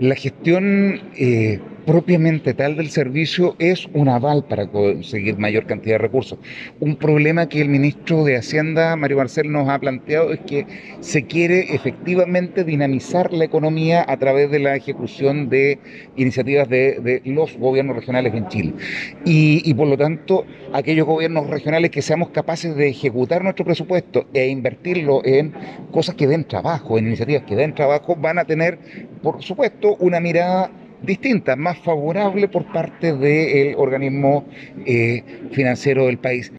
La gestión propiamente tal del servicio es un aval para conseguir mayor cantidad de recursos. Un problema que el ministro de Hacienda, Mario Marcel, nos ha planteado es que se quiere efectivamente dinamizar la economía a través de la ejecución de iniciativas de los gobiernos regionales en Chile. Y por lo tanto, aquellos gobiernos regionales que seamos capaces de ejecutar nuestro presupuesto e invertirlo en cosas que den trabajo, en iniciativas que den trabajo, van a tener, por supuesto, una mirada distinta, más favorable por parte del organismo financiero del país.